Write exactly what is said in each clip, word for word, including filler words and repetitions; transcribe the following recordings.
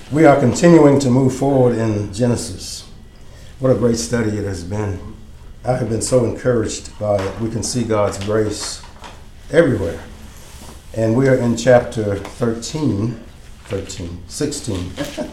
We are continuing to move forward in Genesis. What a great study it has been. I have been so encouraged by it. We can see God's grace everywhere. And we are in chapter thirteen, thirteen, sixteen.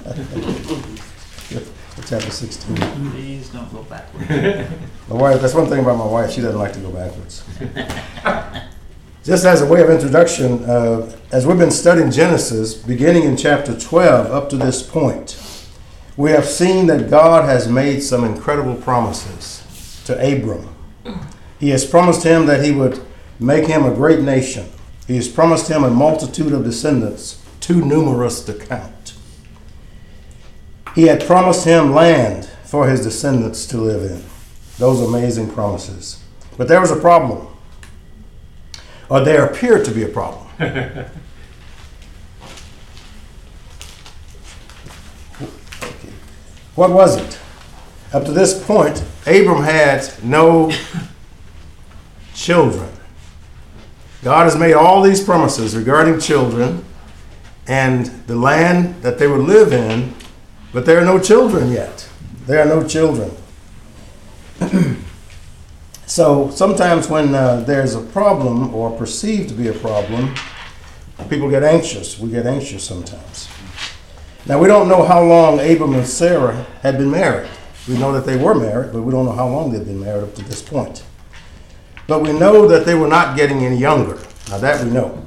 Chapter sixteen. Please don't go backwards. My wife, that's one thing about my wife, she doesn't like to go backwards. Just as a way of introduction, uh, as we've been studying Genesis, beginning in chapter twelve up to this point, we have seen that God has made some incredible promises to Abram. He has promised him that he would make him a great nation. He has promised him a multitude of descendants, too numerous to count. He had promised him land for his descendants to live in. Those amazing promises. But there was a problem. Or there appeared to be a problem. Okay. What was it? Up to this point, Abram had no children. God has made all these promises regarding children and the land that they would live in, but there are no children yet. There are no children. So sometimes when uh, there's a problem or perceived to be a problem, people get anxious. We get anxious sometimes. Now, we don't know how long Abram and Sarah had been married. We know that they were married, but we don't know how long they'd been married up to this point. But we know that they were not getting any younger. Now, that we know.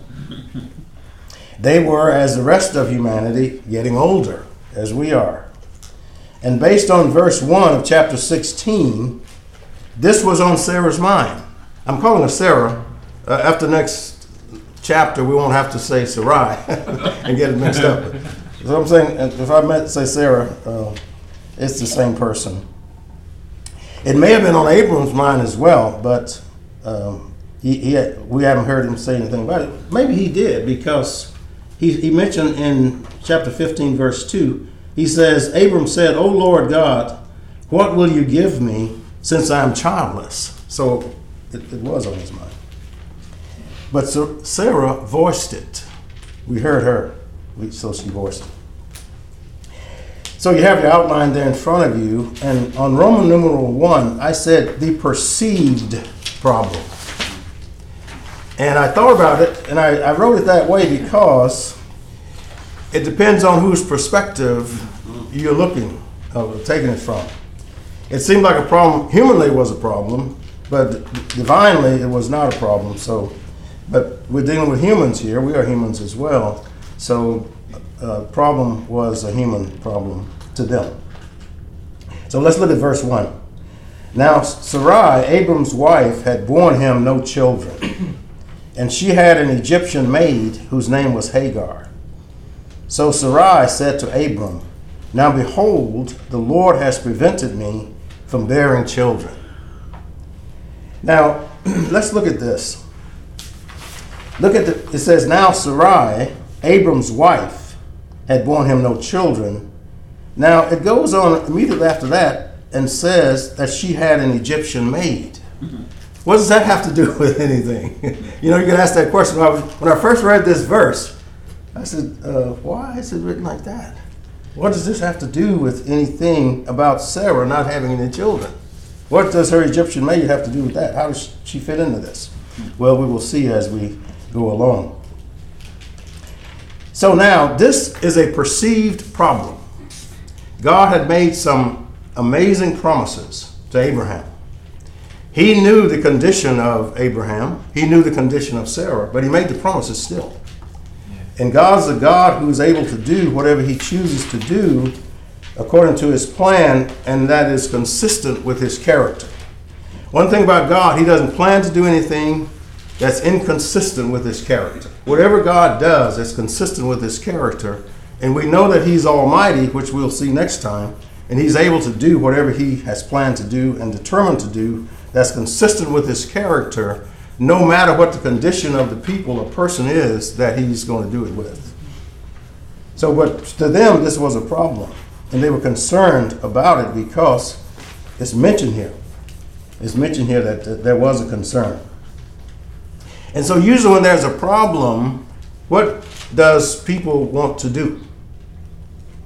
They were, as the rest of humanity, getting older, as we are. And based on verse one of chapter sixteen, this was on Sarah's mind. I'm calling her Sarah. Uh, after next chapter, we won't have to say Sarai and get it mixed up. So I'm saying, if I meant to say Sarah, uh, it's the same person. It may have been on Abram's mind as well, but um, he, he had, we haven't heard him say anything about it. Maybe he did, because he, he mentioned in chapter fifteen, verse two, he says, Abram said, O Lord God, what will you give me since I'm childless? So it, it was on his mind. But so Sarah voiced it. We heard her, so she voiced it. So you have your outline there in front of you. And on Roman numeral one, I said the perceived problem. And I thought about it, and I, I wrote it that way because it depends on whose perspective you're looking, uh, taking it from. It seemed like a problem, humanly it was a problem, but divinely it was not a problem. So, but we're dealing with humans here. We are humans as well. So uh, problem was a human problem to them. So let's look at verse one. Now Sarai, Abram's wife, had borne him no children, and she had an Egyptian maid whose name was Hagar. So Sarai said to Abram, now behold, the Lord has prevented me from bearing children. Now, let's look at this. Look at the, it says, now Sarai, Abram's wife, had borne him no children. Now, it goes on immediately after that and says that she had an Egyptian maid. Mm-hmm. What does that have to do with anything? You know, you can ask that question. When I, was, when I first read this verse, I said, uh, why is it written like that? What does this have to do with anything about Sarah not having any children? What does her Egyptian maid have to do with that? How does she fit into this? Well, we will see as we go along. So now, this is a perceived problem. God had made some amazing promises to Abraham. He knew the condition of Abraham. He knew the condition of Sarah, but he made the promises still. And God's a God who is able to do whatever he chooses to do according to his plan, and that is consistent with his character. One thing about God, he doesn't plan to do anything that's inconsistent with his character. Whatever God does is consistent with his character, and we know that he's almighty, which we'll see next time, and he's able to do whatever he has planned to do and determined to do that's consistent with his character, no matter what the condition of the people or person is that he's going to do it with. So, but to them, this was a problem. And they were concerned about it because it's mentioned here. It's mentioned here that, that there was a concern. And so usually when there's a problem, what does people want to do?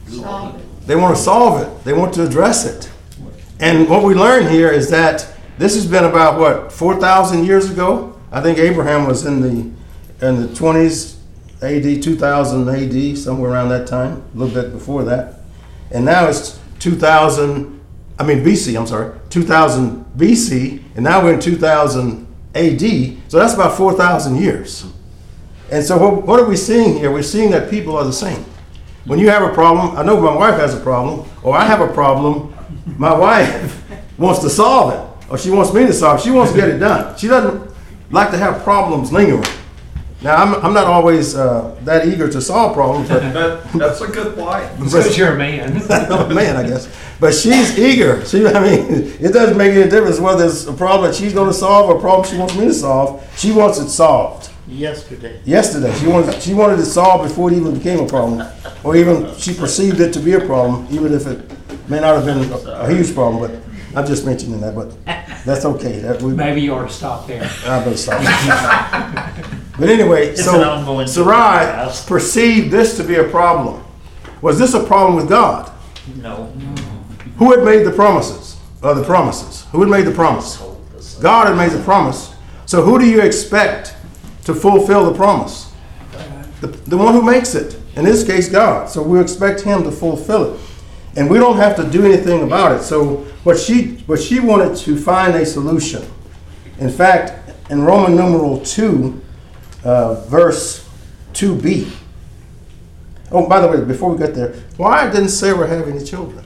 Solve it. They want to solve it. They want to address it. And what we learn here is that this has been about, what, four thousand years ago? I think Abraham was in the in the twenties, A D, two thousand A D, somewhere around that time, a little bit before that. And now it's two thousand, I mean B C, I'm sorry, two thousand B C, and now we're in two thousand A D, so that's about four thousand years. And so what, what are we seeing here? We're seeing that people are the same. When you have a problem, I know my wife has a problem, or I have a problem, my wife wants to solve it, or she wants me to solve it. She wants to get it done. She doesn't like to have problems lingering. Now, I'm, I'm not always uh, that eager to solve problems, but That, that's a good wife. Because you're a man. I'm a man, I guess. But she's eager. She, I mean, it doesn't make any difference whether it's a problem that she's going to solve or a problem she wants me to solve. She wants it solved. Yesterday. Yesterday, she wanted she wanted it solved before it even became a problem, or even she perceived it to be a problem, even if it may not have been a, a huge problem. But I'm just mentioning that. But that's okay. That we, Maybe you ought to stop there. I better stop. But anyway, It's so an ongoing Sarai house. perceived this to be a problem. Was this a problem with God? No. Who had made the promises? Or the promises? Who had made the promise? God had made the promise. So who do you expect to fulfill the promise? The, the one who makes it. In this case, God. So we expect him to fulfill it. And we don't have to do anything about it. So what she what she wanted to find a solution. In fact, in Roman numeral two, uh, verse two b. Oh, by the way, before we get there, why didn't Sarah have any children?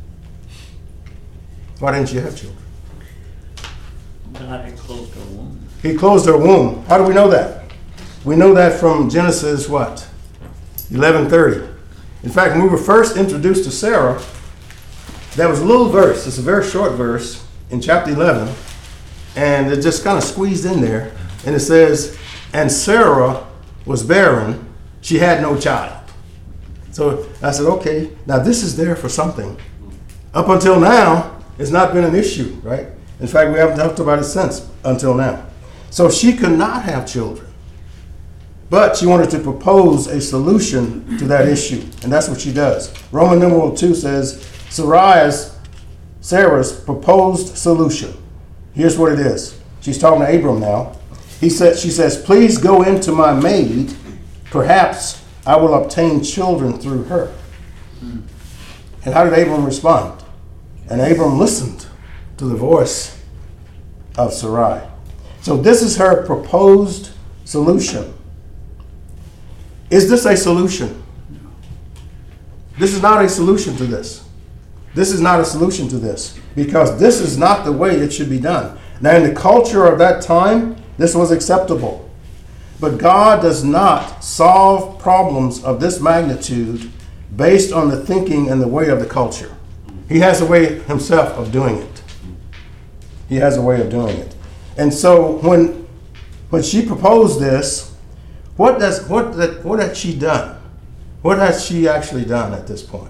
Why didn't she have children? God had closed her womb. He closed her womb. How do we know that? We know that from Genesis what? eleven thirty. In fact, when we were first introduced to Sarah, there was a little verse. It's a very short verse in chapter eleven. And it just kind of squeezed in there. And it says, and Sarah was barren. She had no child. So I said, okay, now this is there for something. Up until now, it's not been an issue, right? In fact, we haven't talked about it since, until now. So she could not have children. But she wanted to propose a solution to that issue. And that's what she does. Roman numeral two says, Sarai's, Sarah's proposed solution. Here's what it is. She's talking to Abram now. He said, she says, please go into my maid. Perhaps I will obtain children through her. And how did Abram respond? And Abram listened to the voice of Sarai. So this is her proposed solution. Is this a solution? This is not a solution to this. This is not a solution to this, because this is not the way it should be done. Now, in the culture of that time, this was acceptable. But God does not solve problems of this magnitude based on the thinking and the way of the culture. He has a way himself of doing it. He has a way of doing it. And so when when she proposed this, what does what that what had she done? What has she actually done at this point?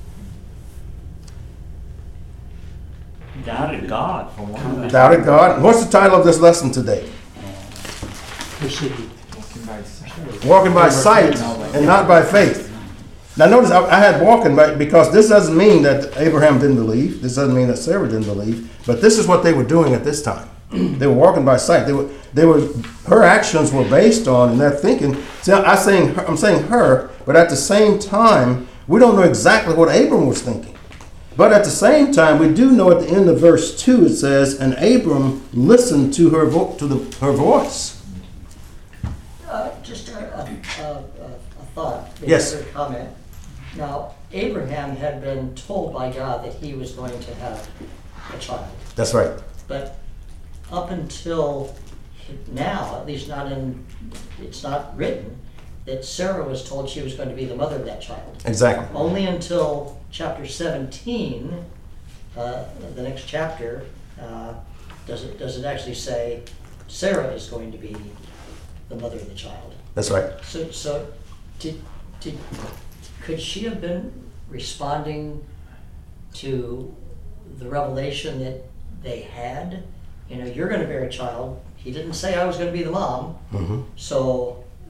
Doubted God for one thing. Doubted God. What's the title of this lesson today? Proceed. Walking by sight and not by faith. Now notice I, I had walking by, because this doesn't mean that Abraham didn't believe. This doesn't mean that Sarah didn't believe. But this is what they were doing at this time. They were walking by sight. They were, they were, her actions were based on, and their thinking. See, I'm saying, I'm saying her, but at the same time, we don't know exactly what Abram was thinking. But at the same time, we do know at the end of verse two, it says, and Abram listened to her vo- to the, her voice. Uh, just a, a, a, a thought, maybe Yes. a comment. Now, Abraham had been told by God that he was going to have a child. That's right. But up until now, at least not in, it's not written, that Sarah was told she was going to be the mother of that child. Exactly. Only until chapter seventeen, uh, the next chapter, uh, does it does it actually say Sarah is going to be the mother of the child. That's right. So, so did, did, could she have been responding to the revelation that they had? You know, you're going to bear a child. He didn't say I was going to be the mom. Mm-hmm. So,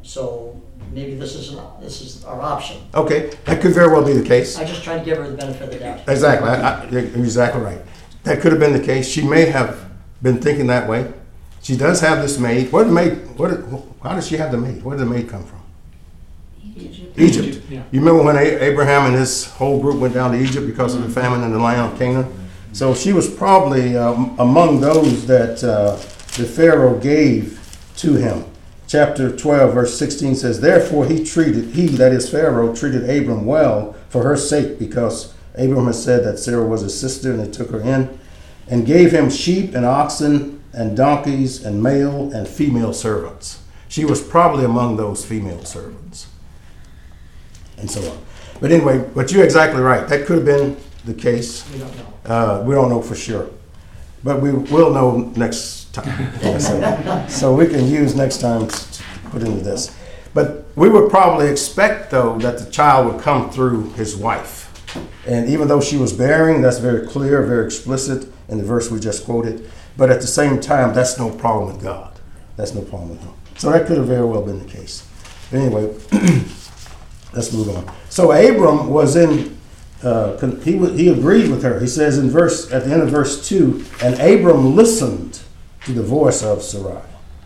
so maybe this is, this is our option. Okay, that could very well be the case. I just tried to give her the benefit of the doubt. Exactly, I, I, you're exactly right. That could have been the case. She may have been thinking that way. She does have this maid. Where did the maid? What? Did, how does she have the maid? Where did the maid come from? Egypt. Egypt. Egypt, yeah. You remember when A- Abraham and his whole group went down to Egypt because of the famine in the land of Canaan? So she was probably um, among those that uh, the Pharaoh gave to him. Chapter twelve, verse sixteen says, "Therefore he treated, he, that is Pharaoh, treated Abram well for her sake, because Abram had said that Sarah was his sister, and they took her in, and gave him sheep and oxen and donkeys and male and female servants." She was probably among those female servants, and so on. But anyway, but you're exactly right. That could have been the case. We don't know. Uh, we don't know for sure, but we will know next time. so, so we can use next time to put into this. But we would probably expect, though, that the child would come through his wife. And even though she was bearing, that's very clear, very explicit in the verse we just quoted. But at the same time, that's no problem with God. That's no problem with him. So that could have very well been the case. But anyway, let's move on. So Abram was in, uh, he, he agreed with her. He says in verse, at the end of verse two, "And Abram listened to the voice of Sarai."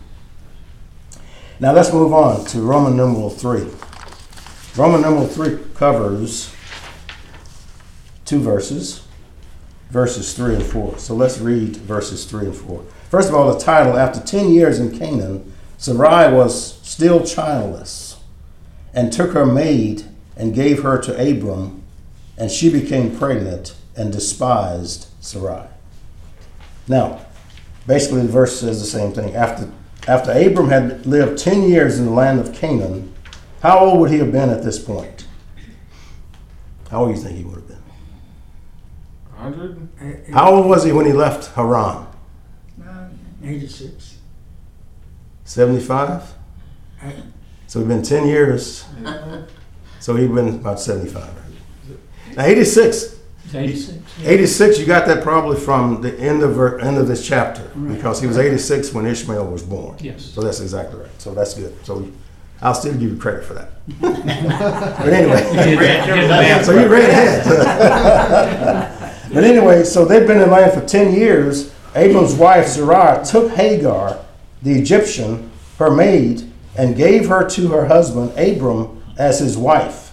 Now let's move on to Roman numeral three. Roman numeral three covers two verses, verses three and four. So let's read verses three and four. First of all, the title, "After ten years in Canaan, Sarai was still childless, and took her maid and gave her to Abram, and she became pregnant and despised Sarai." Now, basically the verse says the same thing. After, after Abram had lived ten years in the land of Canaan, how old would he have been at this point? How old do you think he would have been? one hundred? How old was he when he left Haran? eighty-six. seventy-five? So he'd been ten years. So he'd been about seventy-five. Now eighty-six. eighty-six. eighty-six, you got that probably from the end of ver- end of this chapter, because he was eighty-six when Ishmael was born. Yes. So that's exactly right. So that's good. So I'll still give you credit for that. But anyway. So you read ahead. But anyway, so they've been in the land for ten years. Abram's wife Sarai took Hagar, the Egyptian, her maid, and gave her to her husband Abram as his wife.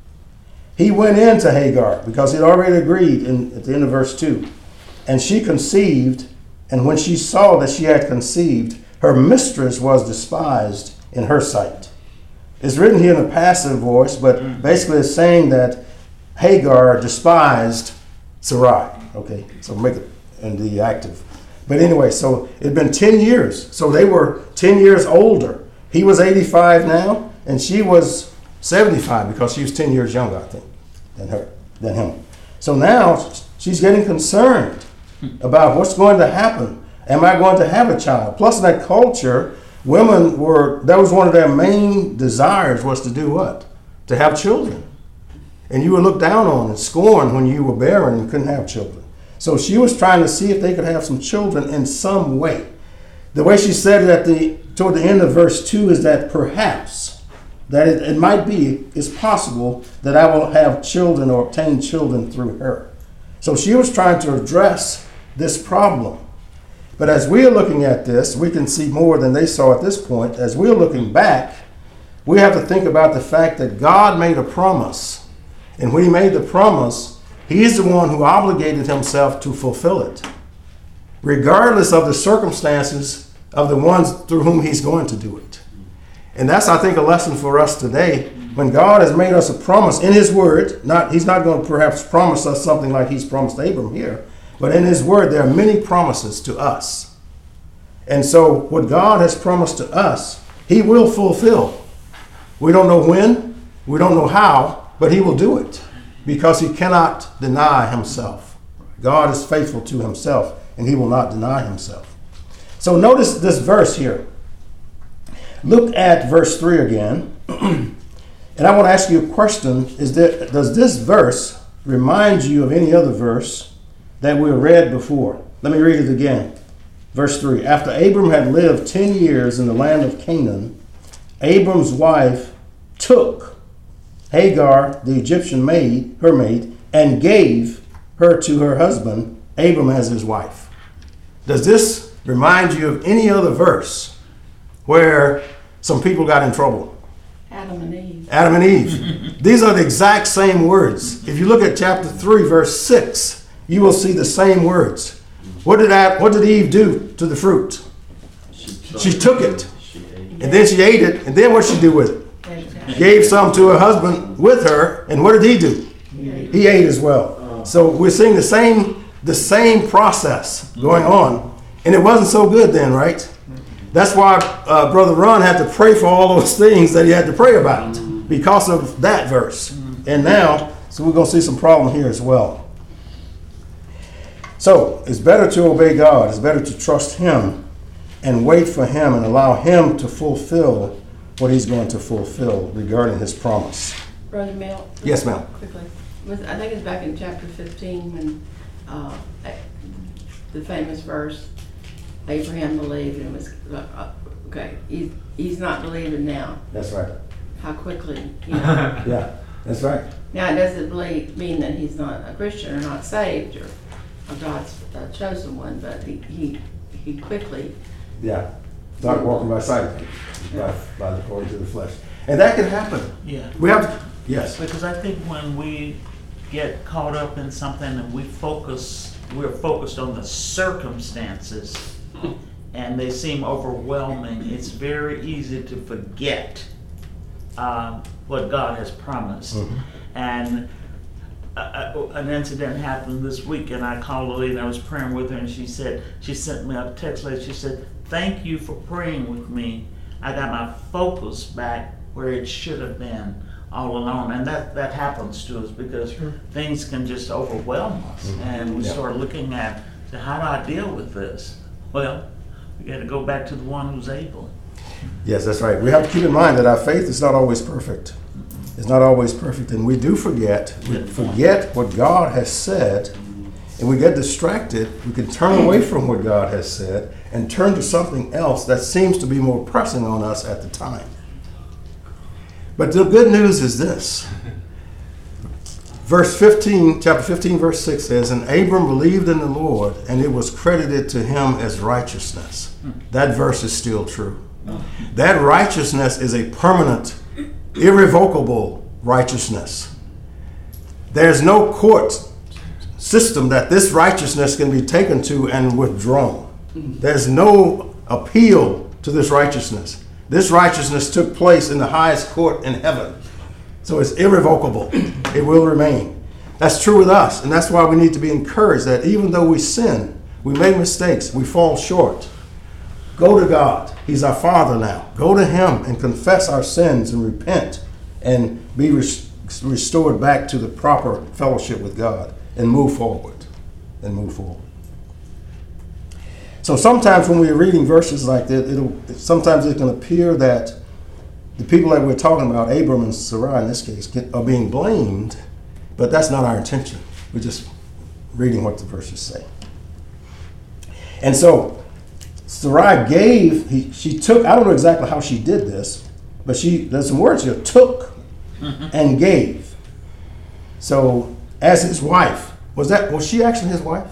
He went in to Hagar because he'd already agreed in, at the end of verse two. And she conceived, and when she saw that she had conceived, her mistress was despised in her sight. It's written here in a passive voice, but basically it's saying that Hagar despised Sarai. Okay, so make it in the active. But anyway, so it had been ten years. So they were ten years older. He was eighty-five now, and she was seventy-five because she was ten years younger, I think, than her, than him. So now she's getting concerned about what's going to happen. Am I going to have a child? Plus, in that culture, women were, that was one of their main desires, was to do what? To have children. And you were looked down on and scorned when you were barren and couldn't have children. So she was trying to see if they could have some children in some way. The way she said it at the toward the end of verse two is that perhaps, that it, it might be, it's possible that I will have children or obtain children through her. So she was trying to address this problem. But as we are looking at this, we can see more than they saw at this point. As we're looking back, we have to think about the fact that God made a promise. And when he made the promise, he's the one who obligated himself to fulfill it, regardless of the circumstances of the ones through whom he's going to do it. And that's, I think, a lesson for us today. When God has made us a promise in his word, not he's not going to perhaps promise us something like he's promised Abram here, but in his word there are many promises to us. And so what God has promised to us, he will fulfill. We don't know when, we don't know how, but he will do it because he cannot deny himself. God is faithful to himself, and he will not deny himself. So notice this verse here. Look at verse three again. And I want to ask you a question. Is there, does this verse remind you of any other verse that we read before? Let me read it again. Verse three. After Abram had lived ten years in the land of Canaan, Abram's wife took Hagar, the Egyptian maid, her maid, and gave her to her husband, Abram, as his wife. Does this remind you of any other verse where some people got in trouble? Adam and Eve. Adam and Eve. These are the exact same words. If you look at chapter three, verse six, you will see the same words. What did Ad, what did Eve do to the fruit? She took it. And then she ate it. And then what did she do with it? Gave some to her husband with her. And what did he do? He ate as well. So we're seeing the same the same process going on. And it wasn't so good then, right? That's why uh, Brother Ron had to pray for all those things that he had to pray about because of that verse. And now, so we're going to see some problem here as well. So it's better to obey God. It's better to trust Him and wait for Him and allow Him to fulfill what He's going to fulfill regarding His promise. Brother Mel. Yes, ma'am. Quickly. With, I think it's back in chapter fifteen when uh, the famous verse, Abraham believed and was, uh, okay, he's, he's not believing now. That's right. How quickly, you know. Yeah, that's right. Now, it doesn't believe, mean that he's not a Christian or not saved or a God's uh, chosen one, but he, he, he quickly. Yeah. Start walking by sight, by, by the according to the flesh. And that can happen. Yeah. We have to, yes. Because I think when we get caught up in something and we focus, we're focused on the circumstances and they seem overwhelming, it's very easy to forget uh, what God has promised. Mm-hmm. And uh, an incident happened this week, and I called a lady and I was praying with her, and she said, she sent me a text later, she said, "Thank you for praying with me. I got my focus back where it should have been all along." And that, that happens to us because sure. things can just overwhelm us. Mm-hmm. And we yeah. start looking at, so how do I deal with this? Well, we got to go back to the one who's able. Yes, that's right. We have to keep in mind that our faith is not always perfect. It's not always perfect. And we do forget. We forget what God has said. And we get distracted. We can turn away from what God has said and turn to something else that seems to be more pressing on us at the time. But the good news is this. Verse fifteen, chapter fifteen, verse six says, "And Abram believed in the Lord, and it was credited to him as righteousness." That verse is still true. That righteousness is a permanent, irrevocable righteousness. There's no court system that this righteousness can be taken to and withdrawn. There's no appeal to this righteousness. This righteousness took place in the highest court in heaven. So it's irrevocable. It will remain. That's true with us. And that's why we need to be encouraged that even though we sin, we make mistakes, we fall short, go to God. He's our Father now. Go to Him and confess our sins and repent and be res- restored back to the proper fellowship with God and move forward. And move forward. So sometimes when we're reading verses like that, it'll sometimes it can appear that the people that we're talking about, Abram and Sarai in this case, get, are being blamed, but that's not our intention. We're just reading what the verses say. And so Sarai gave, he, she took, I don't know exactly how she did this, but she, there's some words here, took mm-hmm. and gave. So as his wife, was that, was she actually his wife?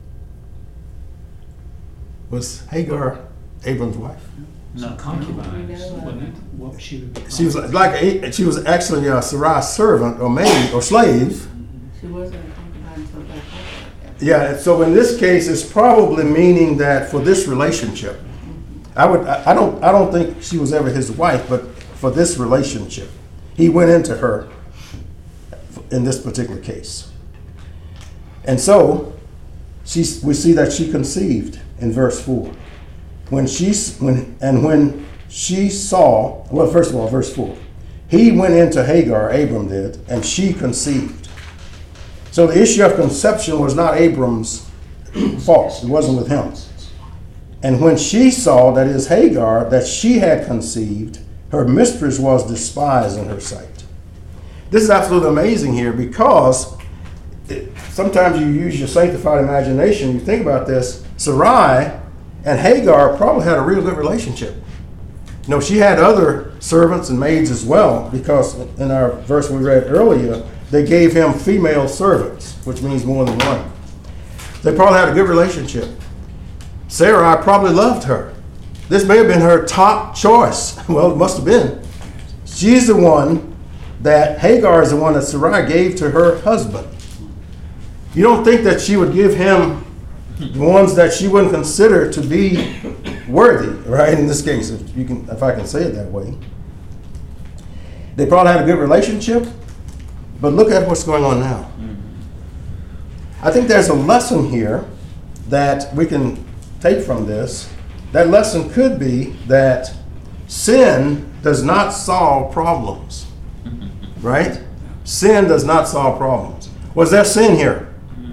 Was Hagar Abram's wife? No, concubines, wasn't it? What she would become. She was like a, she was actually uh, Sarai's servant or maid or slave. She wasn't a concubine until that point. Yeah, so in this case, it's probably meaning that for this relationship, I would I don't I don't think she was ever his wife, but for this relationship, he went into her in this particular case. And so she we see that she conceived in verse four. When she when and when she saw, well, first of all, verse four, he went into Hagar, Abram did, and she conceived. So the issue of conception was not Abram's fault. It wasn't with him. And when she saw, that is Hagar, that she had conceived, her mistress was despised in her sight. This is absolutely amazing here because it, sometimes you use your sanctified imagination. You think about this. Sarai and Hagar probably had a real good relationship. You know, she had other servants and maids as well, because in our verse we read earlier, they gave him female servants, which means more than one. They probably had a good relationship. Sarai probably loved her. This may have been her top choice. Well, it must have been. She's the one that, Hagar is the one that Sarai gave to her husband. You don't think that she would give him the ones that she wouldn't consider to be worthy, right? In this case, if you can, if I can say it that way. They probably had a good relationship, but look at what's going on now. I think there's a lesson here that we can take from this. That lesson could be that sin does not solve problems, right? Sin does not solve problems. Was there sin here?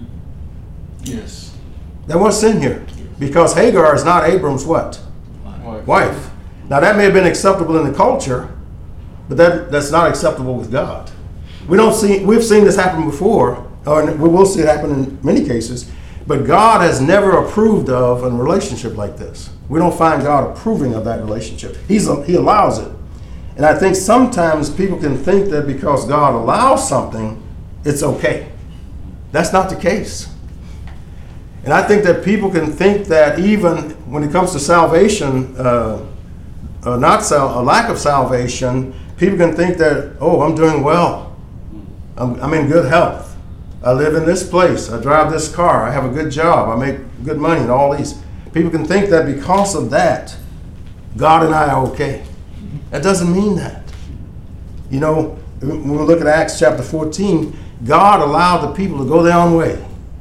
Yes. There was sin here, because Hagar is not Abram's what? Wife. Wife. Now that may have been acceptable in the culture, but that, that's not acceptable with God. We don't see, we've seen this happen before, or we will see it happen in many cases, but God has never approved of a relationship like this. We don't find God approving of that relationship. He's, he allows it. And I think sometimes people can think that because God allows something, it's okay. That's not the case. And I think that people can think that even when it comes to salvation, uh, uh, not sal- a lack of salvation, people can think that, oh, I'm doing well. I'm, I'm in good health. I live in this place. I drive this car. I have a good job. I make good money and all these. People can think that because of that, God and I are okay. That doesn't mean that. You know, when we look at Acts chapter fourteen, God allowed the people to go their own way.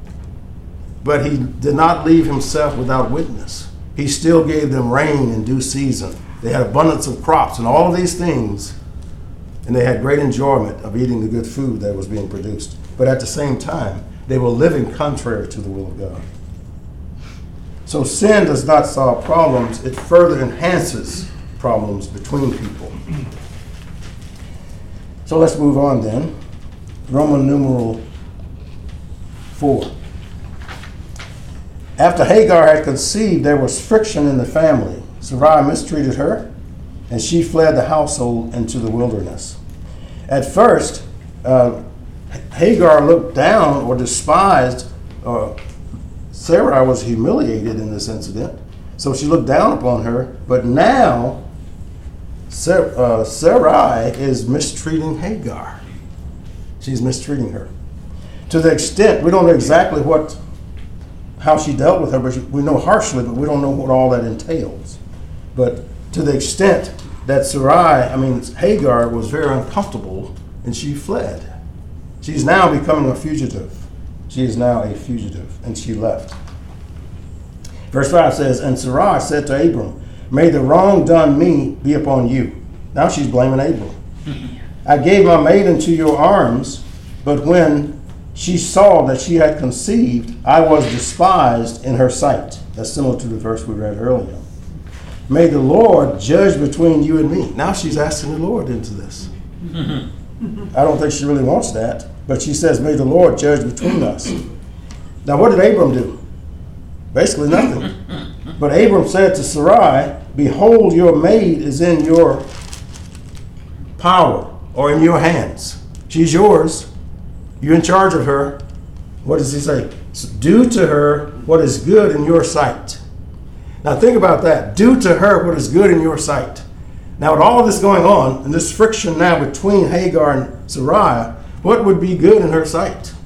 But he did not leave himself without witness. He still gave them rain in due season. They had abundance of crops and all of these things. And they had great enjoyment of eating the good food that was being produced. But at the same time, they were living contrary to the will of God. So sin does not solve problems. It further enhances problems between people. So let's move on then. Roman numeral four. After Hagar had conceived, there was friction in the family. Sarai mistreated her, and she fled the household into the wilderness. At first, uh, Hagar looked down or despised. Uh, Sarai was humiliated in this incident, so she looked down upon her. But now, Sar- uh, Sarai is mistreating Hagar. She's mistreating her. To the extent, we don't know exactly what, how she dealt with her, but we know harshly, but we don't know what all that entails. But to the extent that Sarai, I mean Hagar, was very uncomfortable and she fled. She's now becoming a fugitive. She is now a fugitive, and she left. Verse five says, and Sarai said to Abram, may the wrong done me be upon you. Now she's blaming Abram. I gave my maid into your arms, but when she saw that she had conceived, I was despised in her sight. That's similar to the verse we read earlier. May the Lord judge between you and me. Now she's asking the Lord into this. I don't think she really wants that, but she says, may the Lord judge between us. Now what did Abram do? Basically nothing. But Abram said to Sarai, behold, your maid is in your power, or in your hands. She's yours. You're in charge of her. What does he say? Do to her what is good in your sight. Now think about that. Do to her what is good in your sight. Now with all of this going on, and this friction now between Hagar and Sarai, what would be good in her sight?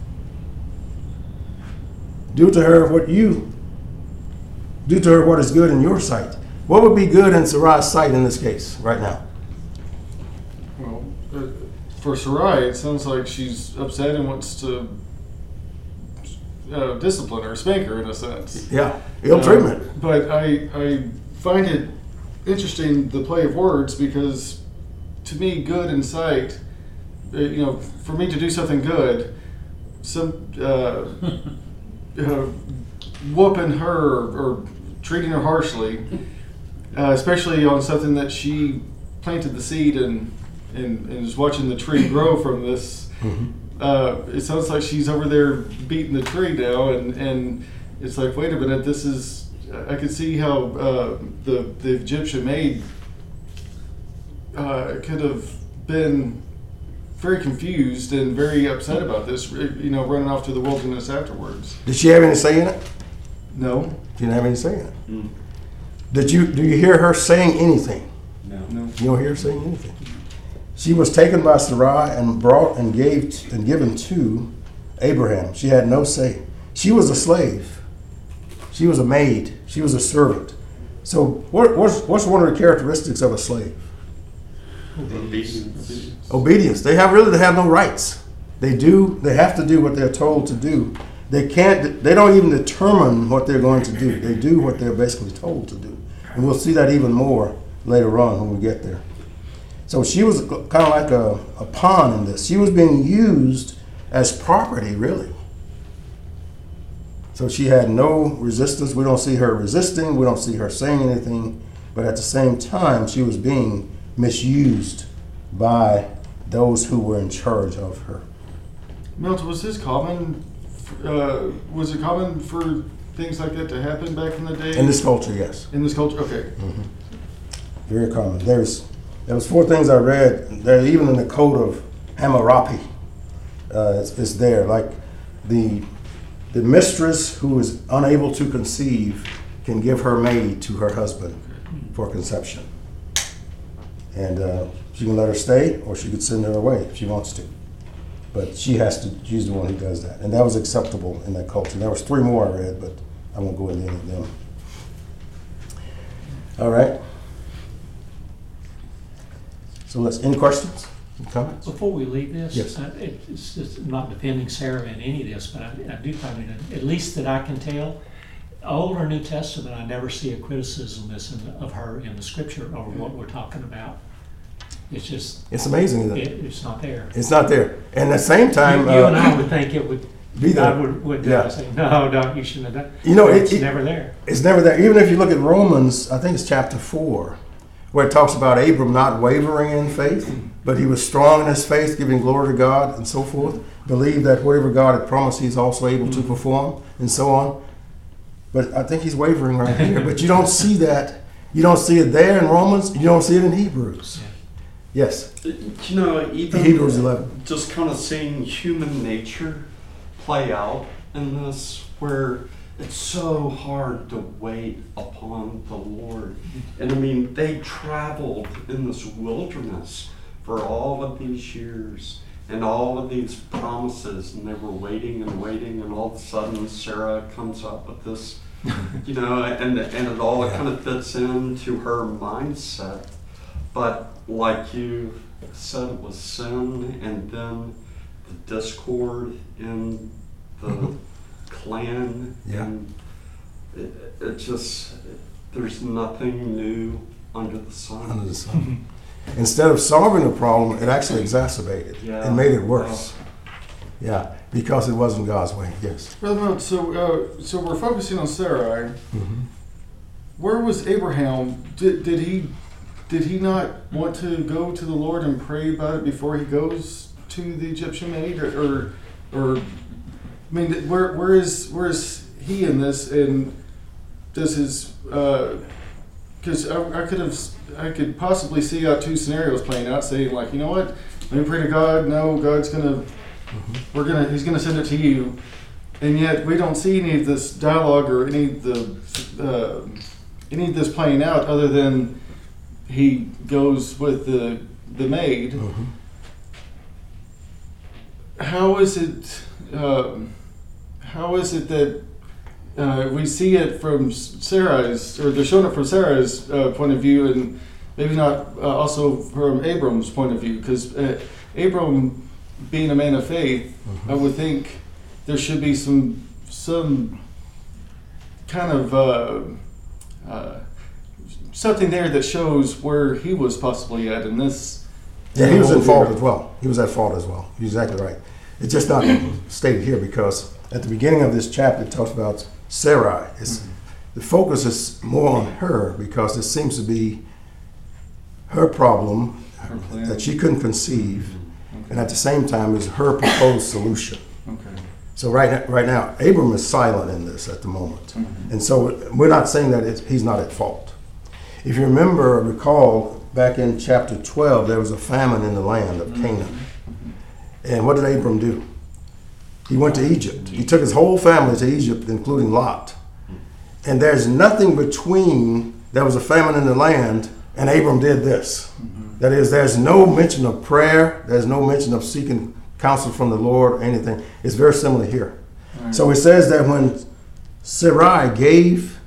Do to her what you, do to her what is good in your sight. What would be good in Sarai's sight in this case, right now? Well, uh, for Sarai, it sounds like she's upset and wants to uh, discipline her, spank her in a sense. Yeah, ill treatment. Uh, but I, I find it interesting, the play of words, because to me, good in sight, uh, you know, for me to do something good, some uh, uh, whooping her or treating her harshly, uh, especially on something that she planted the seed and and, and is watching the tree grow from this. Mm-hmm. Uh, it sounds like she's over there beating the tree now, and, and it's like, wait a minute, this is, I could see how uh, the, the Egyptian maid uh, could have been very confused and very upset about this, you know, running off to the wilderness afterwards. Did she have any say in it? No. She didn't have any say in it. Mm. Did you, do you hear her saying anything? No. No. You don't hear her saying anything. She was taken by Sarai and brought and gave t- and given to Abraham. She had no say. She was a slave. She was a maid. She was a servant. So what, what's, what's one of the characteristics of a slave? Obedience. Obedience. They have really they have no rights. They do. They have to do what they're told to do. They can't. They don't even determine what they're going to do. They do what they're basically told to do, and we'll see that even more later on when we get there. So she was kind of like a, a pawn in this. She was being used as property, really. So she had no resistance. We don't see her resisting. We don't see her saying anything. But at the same time, she was being misused by those who were in charge of her. Milt, was this common? Uh, was it common for things like that to happen back in the day? In this culture, yes. In this culture, okay. Mm-hmm. Very common. There's there was four things I read. There, even in the code of Hammurabi, uh, it's, it's there. Like the the mistress who is unable to conceive can give her maid to her husband for conception, and uh, she can let her stay, or she could send her away if she wants to. But she has to. She's the one who does that, and that was acceptable in that culture. There was three more I read, but I won't go into any of them. All right. So let's, any questions, any comments? Before we leave this, Yes. uh, it- it's just not defending Sarah in any of this, but I, I do find it, at least that I can tell, Old or New Testament, I never see a criticism this in, of her in the scripture over what we're talking about. It's just, It's amazing, isn't it, it? it's not there. It's not there. And at the same You, time, you and I uh, would think it would, be there. God would, would Yeah. uh, say, no, don't, you shouldn't have done. You know, it- It's it- never there. it's never there. Even if you look at Romans, I think it's chapter four, where it talks about Abram not wavering in faith, but he was strong in his faith, giving glory to God and so forth. Believe that whatever God had promised, he's also able to perform, and so on. But I think he's wavering right here. But you don't see that. You don't see it there in Romans. You don't see it in Hebrews. Yes, You know, even Hebrews eleven. just kind of seeing human nature play out in this, where it's so hard to wait upon the Lord. And I mean, they traveled in this wilderness for all of these years and all of these promises, and they were waiting and waiting, and all of a sudden Sarah comes up with this, you know, and, and it all Yeah. kind of fits into her mindset. But like you said, it was sin, and then the discord in the clan, Yeah. and it, it just, there's nothing new under the sun. Under the sun. Instead of solving the problem, it actually exacerbated Yeah. and made it worse. Yeah, because it wasn't God's way. Yes. Brother Milt, so, uh, so we're focusing on Sarai. Mm-hmm. Where was Abraham? Did, did he did he not want to go to the Lord and pray about it before he goes to the Egyptian maid, or, or, or I mean, where where is where is he in this? And does his because I, I could have I could possibly see out two scenarios playing out, saying like, you know what, let me pray to God. No, God's gonna we're gonna he's gonna send it to you, and yet we don't see any of this dialogue or any of the uh, any of this playing out other than he goes with the the maid. Mm-hmm. How is it? Um, how is it that uh, we see it from Sarai's, or they're showing it from Sarai's uh, point of view, and maybe not uh, also from Abram's point of view? Because uh, Abram, being a man of faith, mm-hmm. I would think there should be some some kind of uh, uh, something there that shows where he was possibly at in this. Yeah, he was whole at fault deal. as well. He was at fault as well. You're exactly right. It's just not stated here because at the beginning of this chapter it talks about Sarai. It's, mm-hmm. The focus is more on her because it seems to be her problem Her plan. that she couldn't conceive, Okay. and at the same time is her proposed solution. Okay. So right now, right now, Abram is silent in this at the moment, Mm-hmm. and so we're not saying that it's, he's not at fault. If you remember, or recall back in chapter twelve, there was a famine in the land of Canaan. And what did Abram do? He went to Egypt. He took his whole family to Egypt, including Lot. And there's nothing between, there was a famine in the land, and Abram did this. Mm-hmm. That is, there's no mention of prayer. There's no mention of seeking counsel from the Lord or anything. It's very similar here. Right. So it says that when Sarai gave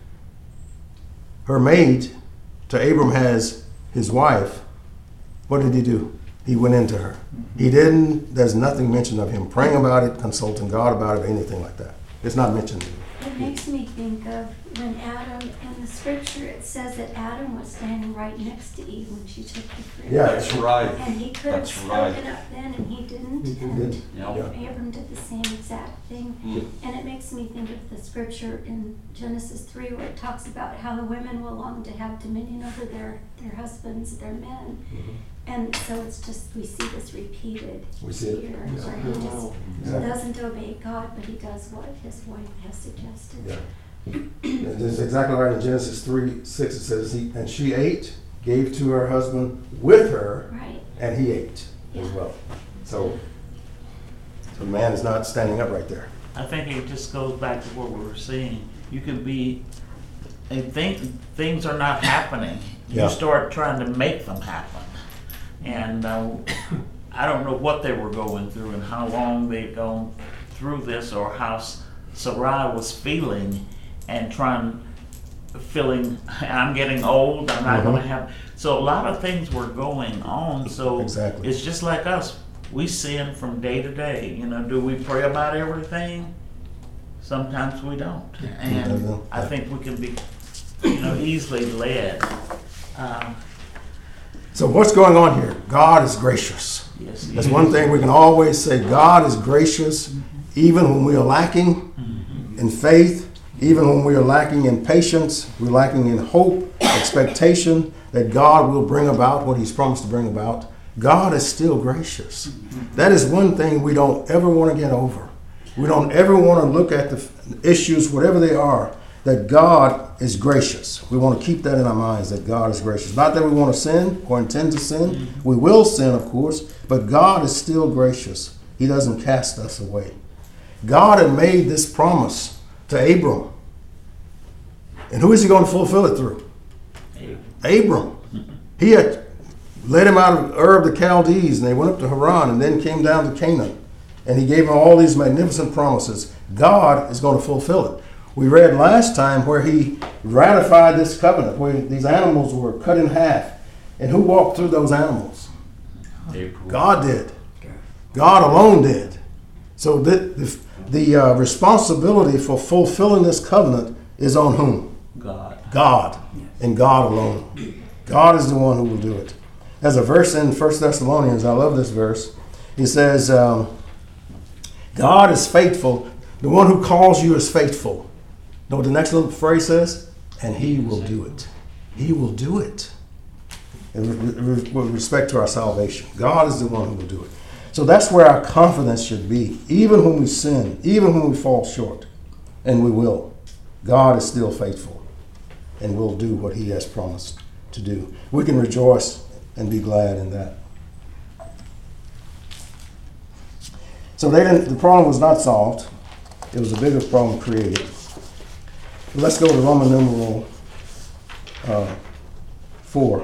her maid to Abram as his wife, what did he do? He went into her. Mm-hmm. He didn't, there's nothing mentioned of him praying about it, consulting God about it, anything like that. It's not mentioned. It makes me think of when Adam, in the scripture, it says that Adam was standing right next to Eve when she took the fruit. Yeah, That's right. And he could have That's spoken right. up then, and he didn't. He and did. Yeah. Abram did the same exact thing. Mm. And it makes me think of the scripture in Genesis three where it talks about how the women will long to have dominion over their, their husbands, their men. Mm-hmm. And so it's just, we see this repeated We see it. here, Yeah. where he just Exactly. doesn't obey God, but he does what his wife has suggested. Yeah. That's exactly right. In Genesis three six, it says, he, and she ate, gave to her husband with her, Right. and he ate as Yeah. well. So, so the man is not standing up right there. I think it just goes back to what we were saying. You can be, and think things are not happening. You Yeah. start trying to make them happen. And uh, I don't know what they were going through and how long they'd gone through this, or how S- Sarai was feeling and trying, feeling, I'm getting old, I'm not Mhm. going to have. So a lot of things were going on. So Exactly. it's just like us. We sin from day to day. You know, do we pray about everything? Sometimes we don't. And Mhm. I think we can be, you know, easily led. Um, So what's going on here? God is gracious. yes. That's one thing we can always say. God is gracious even when we are lacking in faith, even when we are lacking in patience, we're lacking in hope, expectation that God will bring about what he's promised to bring about. God is still gracious. That is one thing we don't ever want to get over. We don't ever want to look at the issues, whatever they are, that God is gracious. We want to keep that in our minds, that God is gracious. Not that we want to sin or intend to sin. We will sin, of course, but God is still gracious. He doesn't cast us away. God had made this promise to Abram. And who is he going to fulfill it through? Abram. He had led him out of Ur of the Chaldees, and they went up to Haran, and then came down to Canaan. And he gave him all these magnificent promises. God is going to fulfill it. We read last time where he ratified this covenant, where these animals were cut in half. And who walked through those animals? God did. God alone did. So the, the, the uh, responsibility for fulfilling this covenant is on whom? God. God. And God alone. God is the one who will do it. There's a verse in First Thessalonians, I love this verse. He says, um, God is faithful. The one who calls you is faithful. Know what the next little phrase says? And he will do it. He will do it. And with respect to our salvation, God is the one who will do it. So that's where our confidence should be. Even when we sin, even when we fall short, and we will, God is still faithful and will do what he has promised to do. We can rejoice and be glad in that. So they didn't, the problem was not solved. It was a bigger problem created. Let's go to Roman numeral uh, four.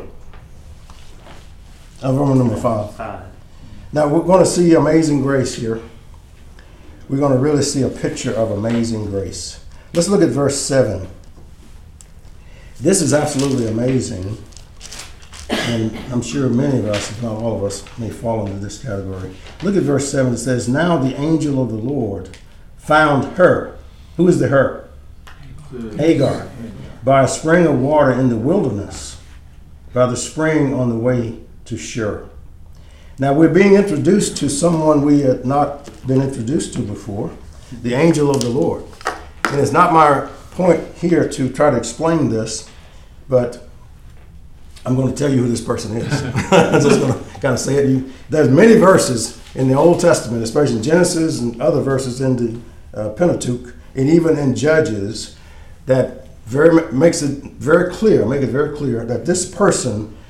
Uh, Roman number five. Five. Now we're going to see amazing grace here. We're going to really see a picture of amazing grace. Let's look at verse seven. This is absolutely amazing. And I'm sure many of us, if not all of us, may fall into this category. Look at verse seven. It says, now the angel of the Lord found her. Who is the her? Hagar. By a spring of water in the wilderness, by the spring on the way to Shur. Now we're being introduced to someone we had not been introduced to before, the angel of the Lord. And it's not my point here to try to explain this, but I'm going to tell you who this person is. I'm just going to kind of say it. You, there's many verses in the Old Testament, especially in Genesis and other verses in the uh, Pentateuch, and even in Judges, that very makes it very clear, make it very clear that this person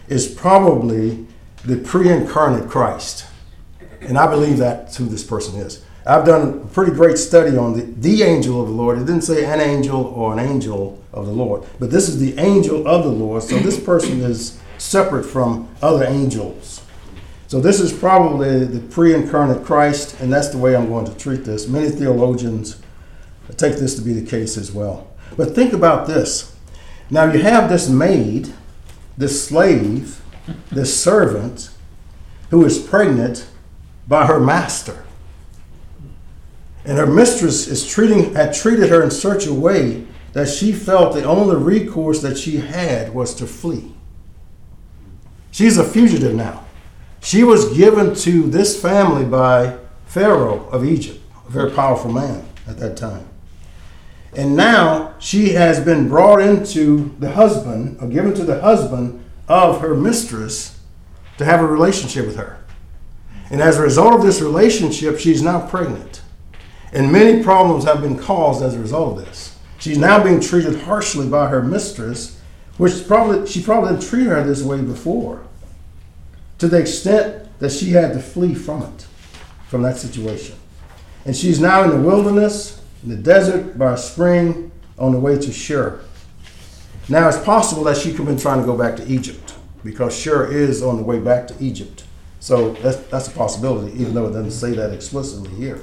is probably the pre-incarnate Christ. And I believe that's who this person is. I've done a pretty great study on the, the angel of the Lord. It didn't say an angel or an angel of the Lord, but this is the angel of the Lord. So this person is separate from other angels. So this is probably the pre-incarnate Christ, and that's the way I'm going to treat this. Many theologians take this to be the case as well. But think about this. Now you have this maid, this slave, this servant who is pregnant by her master. And her mistress is treating, had treated her in such a way that she felt the only recourse that she had was to flee. She's a fugitive now. She was given to this family by Pharaoh of Egypt, a very powerful man at that time. And now she has been brought into the husband, or given to the husband of her mistress to have a relationship with her. And as a result of this relationship, she's now pregnant. And many problems have been caused as a result of this. She's now being treated harshly by her mistress, which probably she probably didn't treat her this way before, to the extent that she had to flee from it, from that situation. And she's now in the wilderness, in the desert, by a spring, on the way to Shur. Now it's possible that she could have been trying to go back to Egypt, because Shur is on the way back to Egypt. So that's, that's a possibility, even though it doesn't say that explicitly here.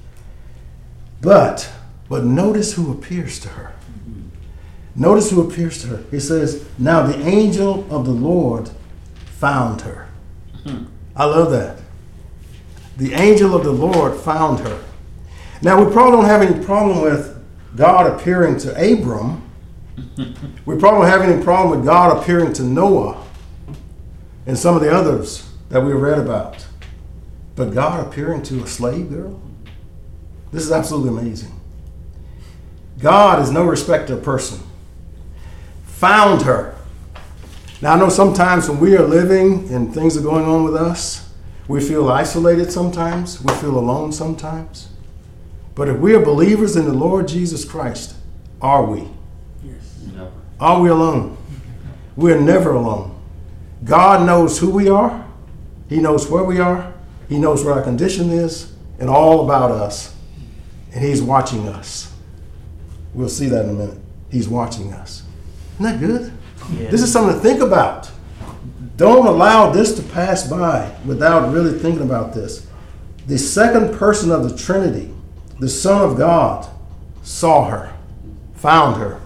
But, but notice who appears to her. Notice who appears to her. He says, now the angel of the Lord found her. I love that. The angel of the Lord found her. Now, we probably don't have any problem with God appearing to Abram. We probably don't have any problem with God appearing to Noah and some of the others that we read about. But God appearing to a slave girl? This is absolutely amazing. God is no respecter of person. Found her. Now, I know sometimes when we are living and things are going on with us, we feel isolated sometimes. We feel alone sometimes. But if we are believers in the Lord Jesus Christ, are we? Yes. Never. Are we alone? We are never alone. God knows who we are. He knows where we are. He knows what our condition is and all about us. And he's watching us. We'll see that in a minute. He's watching us. Isn't that good? Yes. This is something to think about. Don't allow this to pass by without really thinking about this. The second person of the Trinity, the Son of God, saw her, found her.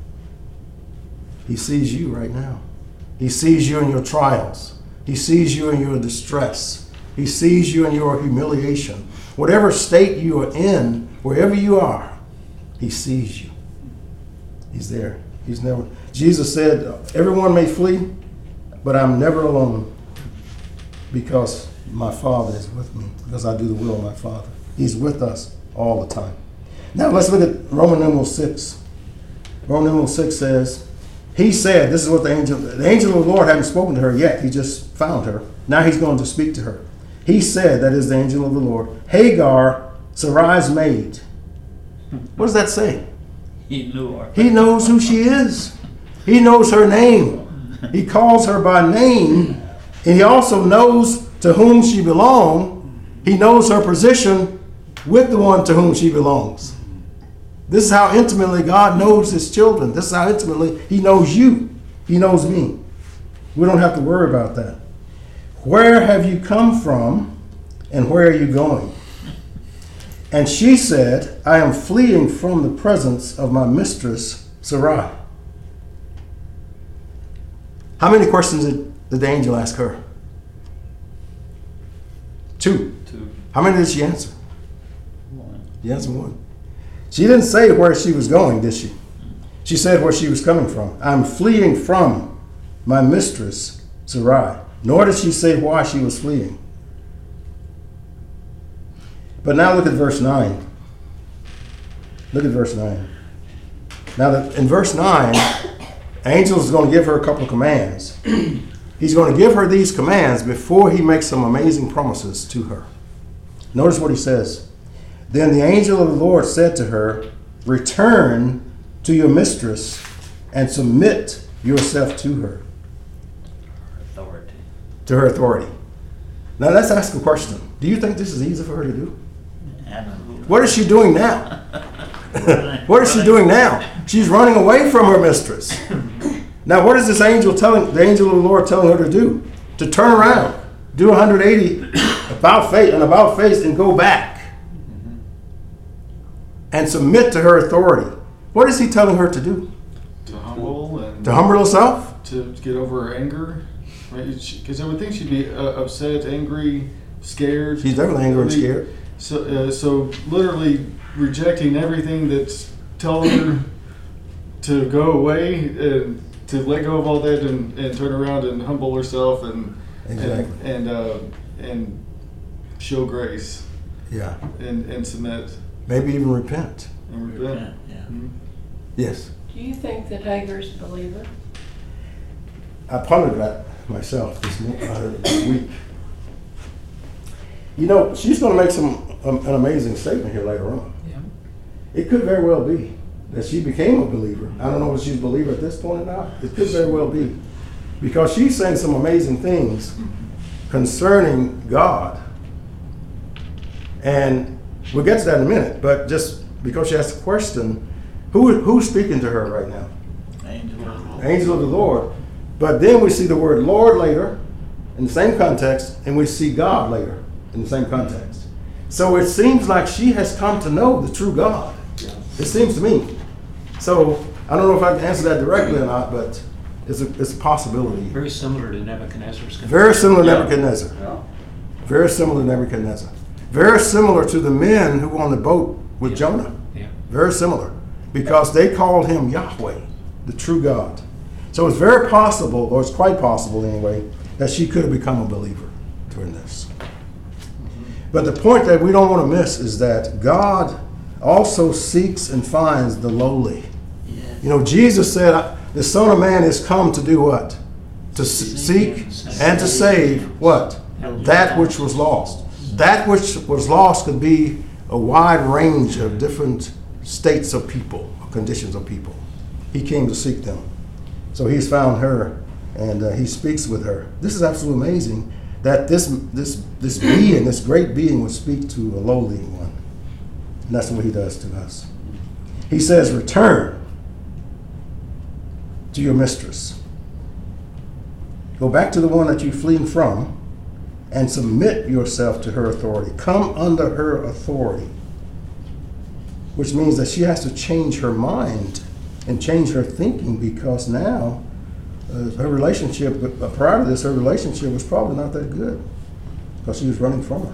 He sees you right now. He sees you in your trials. He sees you in your distress. He sees you in your humiliation. Whatever state you are in, wherever you are, he sees you. He's there. He's never. Jesus said, everyone may flee, but I'm never alone because my Father is with me, because I do the will of my Father. He's with us all the time. Now let's look at Roman numeral six. Roman numeral six says, he said, this is what the angel, the angel of the Lord hadn't spoken to her yet. He just found her. Now he's going to speak to her. He said, that is the angel of the Lord, Hagar, Sarai's maid. What does that say? He knew her. He knows who she is. He knows her name. He calls her by name. And he also knows to whom she belongs. He knows her position with the one to whom she belongs. This is how intimately God knows his children. This is how intimately he knows you. He knows me. We don't have to worry about that. Where have you come from and where are you going? And she said, I am fleeing from the presence of my mistress, Sarai. How many questions did, did the angel ask her? Two. Two. How many did she answer? One. She answered one. She didn't say where she was going, did she? She said where she was coming from. I'm fleeing from my mistress, Sarai. Nor did she say why she was fleeing. But now look at verse nine. Look at verse nine. Now that in verse nine, angel is going to give her a couple of commands. He's going to give her these commands before he makes some amazing promises to her. Notice what he says. Then the angel of the Lord said to her, return to your mistress and submit yourself to her. to her authority. Now let's ask a question. Do you think this is easy for her to do? And- What is she doing now? What is she doing now? She's running away from her mistress. Now what is this angel telling, the angel of the Lord telling her to do? To turn around, do one hundred eighty, about face, an about face, and go back. And submit to her authority. What is he telling her to do? To humble and To humble herself? to get over her anger, right? Because I would think she'd be uh, upset, angry, scared. She's definitely angry and scared. So, uh, so literally rejecting everything that's telling her to go away and to let go of all that and, and turn around and humble herself and Exactly. and and, uh, and show grace Yeah. and, and submit Maybe even repent. and repent. Yeah, yeah. Mhm. Yes. Do you think that Hagar's a believer? I pondered that myself this, mo- uh, this week. You know, she's going to make some um, an amazing statement here later on. Yeah. It could very well be that she became a believer. I don't know if she's a believer at this point or not. It could very well be. Because she's saying some amazing things concerning God. And we'll get to that in a minute, but just because she asked a question, who who's speaking to her right now? Angel of the Lord. Angel of the Lord. But then we see the word Lord later in the same context, and we see God later in the same context. So it seems like she has come to know the true God. It seems to me. So I don't know if I can answer that directly or not, but it's a, it's a possibility. Very similar to Nebuchadnezzar's. Very similar to Yeah. Nebuchadnezzar. Yeah. Very similar to Nebuchadnezzar. Very similar to the men who were on the boat with Yeah. Jonah. Yeah. Very similar. Because they called him Yahweh, the true God. So it's very possible, or it's quite possible anyway, that she could have become a believer during this. But the point that we don't want to miss is that God also seeks and finds the lowly. Yes. You know, Jesus said, the Son of Man is come to do what? To s- seek and to save what? That which was lost. That which was lost could be a wide range of different states of people, or conditions of people. He came to seek them. So he's found her, and uh, he speaks with her. This is absolutely amazing that this this this being, this great being, would speak to a lowly one. And that's what he does to us. He says, return to your mistress. Go back to the one that you're fleeing from and submit yourself to her authority. Come under her authority. Which means that she has to change her mind and change her thinking, because now uh, her relationship, uh, prior to this, her relationship was probably not that good because she was running from her.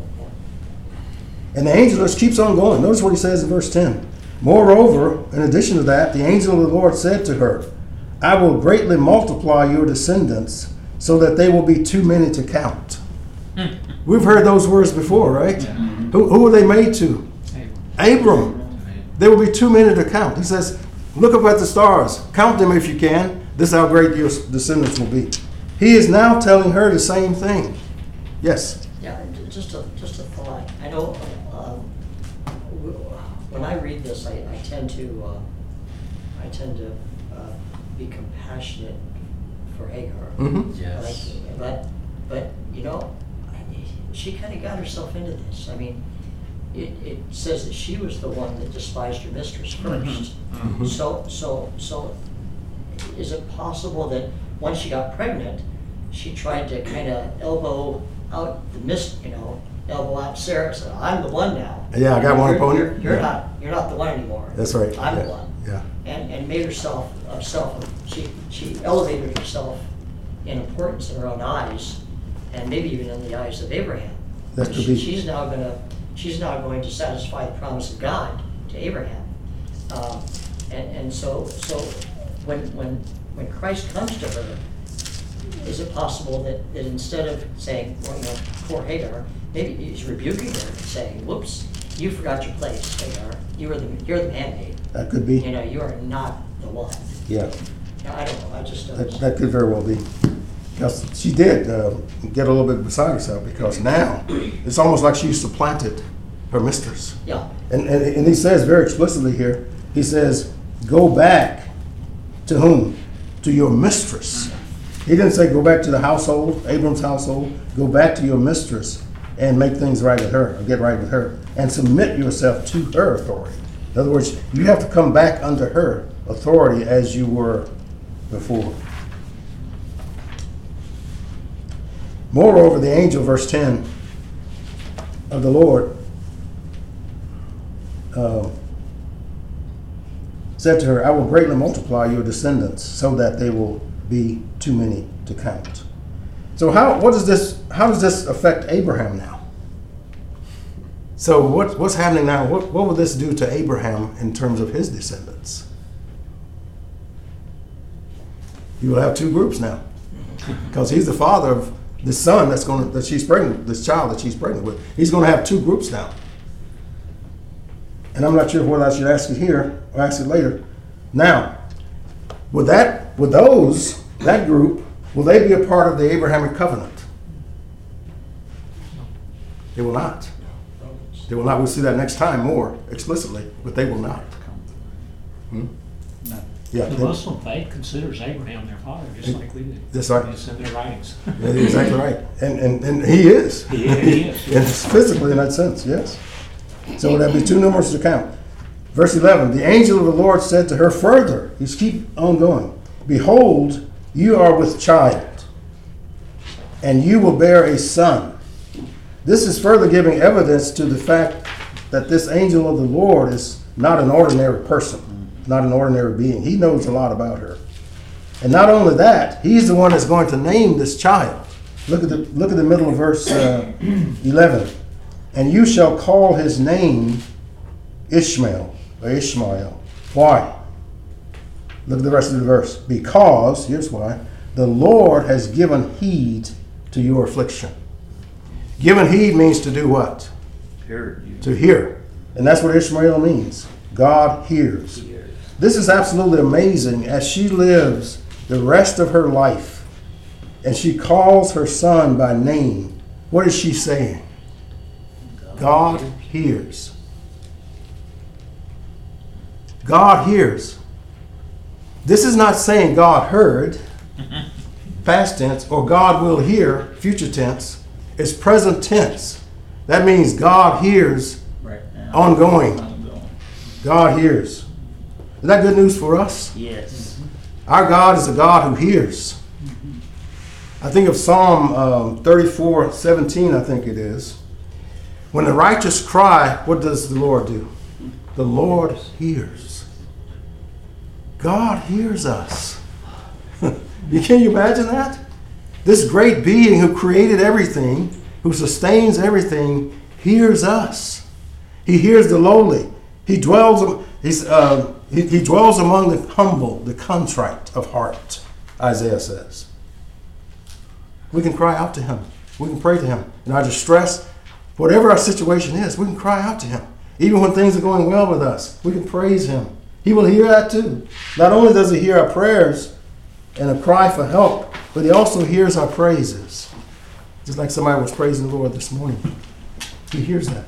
And the angel just keeps on going. Notice what he says in verse ten. Moreover, in addition to that, the angel of the Lord said to her, I will greatly multiply your descendants so that they will be too many to count. We've heard those words before, right? Yeah. Who, who were they made to? Hey, Abram. There will be too many to count. He says, look up at the stars. Count them if you can. This is how great your descendants will be. He is now telling her the same thing. Yes. Yeah, j- just a, just a thought. I know, um, w- when I read this, I, I tend to, uh, I tend to uh, be compassionate for Hagar. Mm-hmm. Yes. But, but, but, you know, she kind of got herself into this. I mean, it, it says that she was the one that despised her mistress first. Mhm. So, so, so, is it possible that once she got pregnant, she tried to kind of elbow out the mis, you know, elbow out Sarah, said, I'm the one now. Yeah, I got one You're- upon you. You're, you're Yeah. not, you're not the one anymore. That's right. I'm Yeah. the one. Yeah. And, and made herself, of self, she, she elevated herself in importance in her own eyes, and maybe even in the eyes of Abraham. That could She- be. She's now gonna, she's now going to satisfy the promise of God to Abraham. Uh, And, and so, so when, when, when Christ comes to her, is it possible that, that instead of saying, well, you know, poor Hagar, maybe he's rebuking her and saying, whoops, you forgot your place, Hagar. You are the, you're the handmaid. That could You be. know, you are not the one. Yeah. Now, I don't know, I just, uh, That, that could very well be. Because she did uh, get a little bit beside herself, because now it's almost like she supplanted her mistress. yeah, And, and, and he says very explicitly here, he says, go back to whom? To your mistress. He didn't say go back to the household, Abram's household. Go back to your mistress and make things right with her, or get right with her, and submit yourself to her authority. In other words, you have to come back under her authority as you were before. Moreover, the angel, verse ten, of the Lord uh, said to her, I will greatly multiply your descendants so that they will be too many to count. So how what does this how does this affect Abraham now? So what what's happening now? What what will this do to Abraham in terms of his descendants? He will have two groups now, because he's the father of the son that's going to, that she's pregnant, this child that she's pregnant with. He's going to have two groups now. And I'm not sure whether I should ask it here or ask it later. Now, with that, with those, that group, will they be a part of the Abrahamic covenant? They will not. They will not. We'll see that next time more explicitly, but they will not. Hmm? No. Yeah, The they- Muslim faith considers Abraham their father, just like we do. That's right. It's in their writings. Yeah, you're exactly right. And, and, and he is. He is, he is. And physically in that sense, yes. So would that be too numerous to count? Verse eleven, the angel of the Lord said to her further, he's keep on going, behold, you are with child, and you will bear a son. This is further giving evidence to the fact that this angel of the Lord is not an ordinary person, not an ordinary being. He knows a lot about her. And not only that, he's the one that's going to name this child. Look at the look at the middle of verse uh, eleven. And you shall call his name Ishmael, or Ishmael. Why? Look at the rest of the verse. Because, here's why, the Lord has given heed to your affliction. Given heed means to do what? Hear you. To hear. And that's what Ishmael means. God hears. This is absolutely amazing as she lives the rest of her life and she calls her son by name. What is she saying? God hears. God hears. This is not saying God heard, past tense, or God will hear, future tense. It's present tense. That means God hears Right now. ongoing. Ongoing. God hears. Is that good news for us? Yes. Our God is a God who hears. I think of Psalm um, thirty-four seventeen, I think it is. When the righteous cry, what does the Lord do? The Lord hears. God hears us. You Can you imagine that? This great being who created everything, who sustains everything, hears us. He hears the lowly. He dwells, he's, uh, he, he dwells among the humble, the contrite of heart, Isaiah says. We can cry out to him. We can pray to him. In our distress, whatever our situation is, we can cry out to him. Even when things are going well with us, we can praise him. He will hear that too. Not only does he hear our prayers and a cry for help, but he also hears our praises. Just like somebody was praising the Lord this morning. He hears that.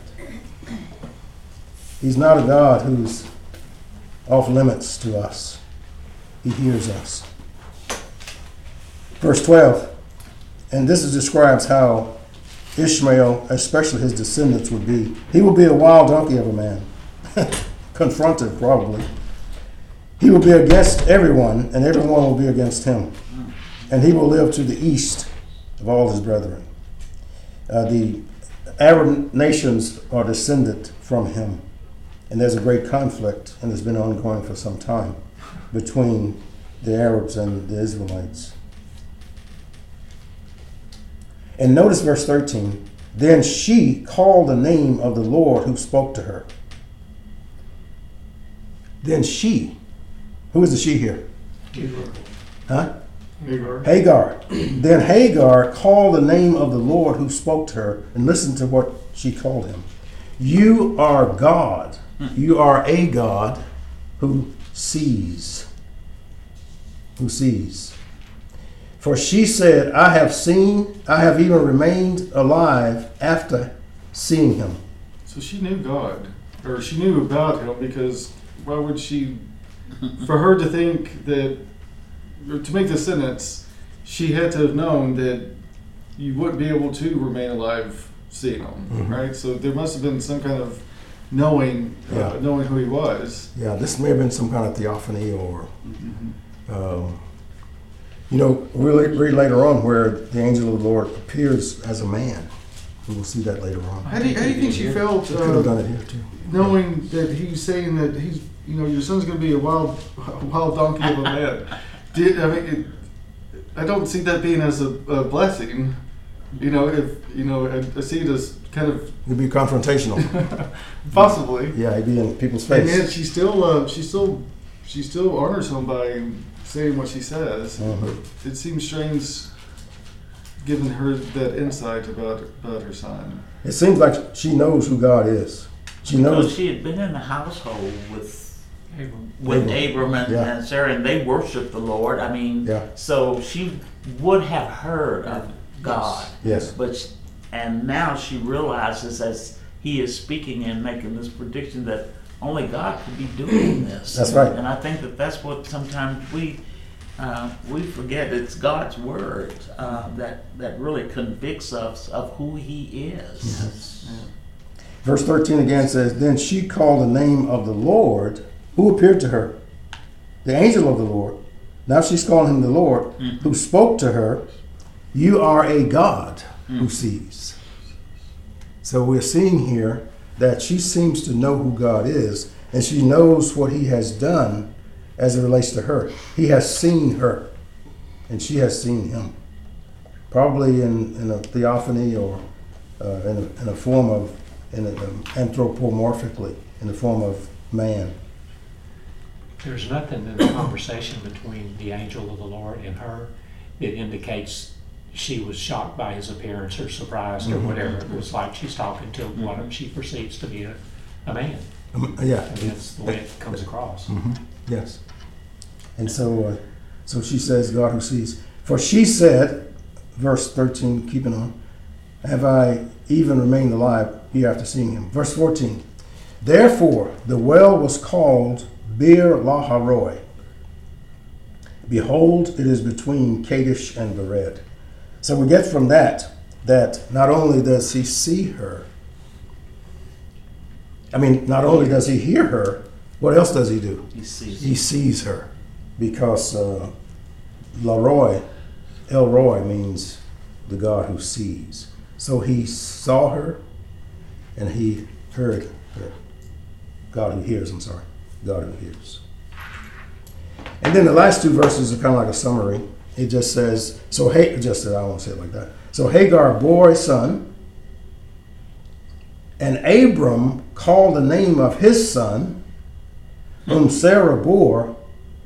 He's not a God who's off limits to us. He hears us. Verse twelve. And this is, describes how Ishmael, especially his descendants, would be. He will be a wild donkey of a man. Confrontive, probably. He will be against everyone, and everyone will be against him. And he will live to the east of all his brethren. Uh, the Arab nations are descended from him. And there's a great conflict, and it's been ongoing for some time, between the Arabs and the Israelites. And notice verse thirteen. Then she called the name of the Lord who spoke to her. Then she. Who is the she here? Hagar. Huh? Hagar. Hagar. Then Hagar called the name of the Lord who spoke to her, and listen to what she called him. You are God. You are a God who sees. Who sees. For she said, I have seen, I have even remained alive after seeing him. So she knew God, or she knew about him, because why would she, for her to think that, or to make the sentence, she had to have known that you wouldn't be able to remain alive seeing him, Mhm. right? So there must have been some kind of knowing, uh, Yeah. knowing who he was. Yeah, this may have been some kind of theophany or, um, you know, we'll read later on where the angel of the Lord appears as a man. We will see that later on. How do you, how do you think she felt She could have done uh, it here too. knowing that he's saying that he's, you know, your son's going to be a wild, a wild donkey of a man? Did I mean? It, I don't see that being as a, a blessing. You know, if you know, I, I see it as kind of It'd be confrontational. possibly. Yeah, he'd be in people's And face. yet she still, uh, she still, she still honors him by saying what she says. Mhm. It seems strange, given her that insight about about her son. It seems like she knows who God is. She Because knows. she had been in the household with Abram. with Abram. Abram and, Yeah. and Sarah, and they worshiped the Lord. I mean, Yeah. so she would have heard of God. Yes. But sh- and now she realizes as he is speaking and making this prediction that only God could be doing this. That's right. And I think that that's what sometimes we uh, we forget. It's God's word uh, that that really convicts us of who He is. Yes. Verse thirteen again says, Then she called the name of the Lord who appeared to her, the angel of the Lord. Now she's calling him the Lord Mhm. who spoke to her, You are a God who sees. So we're seeing here that she seems to know who God is, and she knows what He has done as it relates to her. He has seen her, and she has seen Him. Probably in, in a theophany or uh, in, a, in a form of, in a, um, anthropomorphically, in the form of man. There's nothing in the conversation between the angel of the Lord and her that indicates she was shocked by his appearance or surprised or Mhm. whatever. It was like she's talking to what she perceives to be a, a man. Um, yeah. And that's the way it comes across. hmm Yes. And so, uh, so she says, God who sees. For she said, verse thirteen, keeping on, have I even remained alive here after seeing him? Verse fourteen, therefore the well was called Bir Laharoi. Behold, it is between Kadesh and Bered. So we get from that, that not only does he see her, I mean, not only does he hear her, what else does he do? He sees. He sees her, because uh, Laroy, El Roy means the God who sees. So he saw her, and he heard her. God who hears, I'm sorry. God who hears. And then the last two verses are kind of like a summary. It just says, so hey, just I won't say it like that. So Hagar bore a son, and Abram called the name of his son, whom Sarah bore,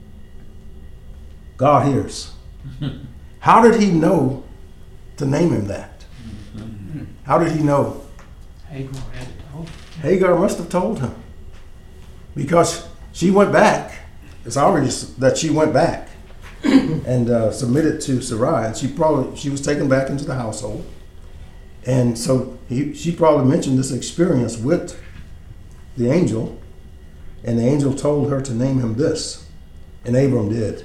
God hears. How did he know to name him that? How did he know? Abram had it told. Hagar must have told him, because she went back. It's obvious that she went back and uh, submitted to Sarai, and she probably she was taken back into the household, and so he, she probably mentioned this experience with the angel, and the angel told her to name him this, and Abram did.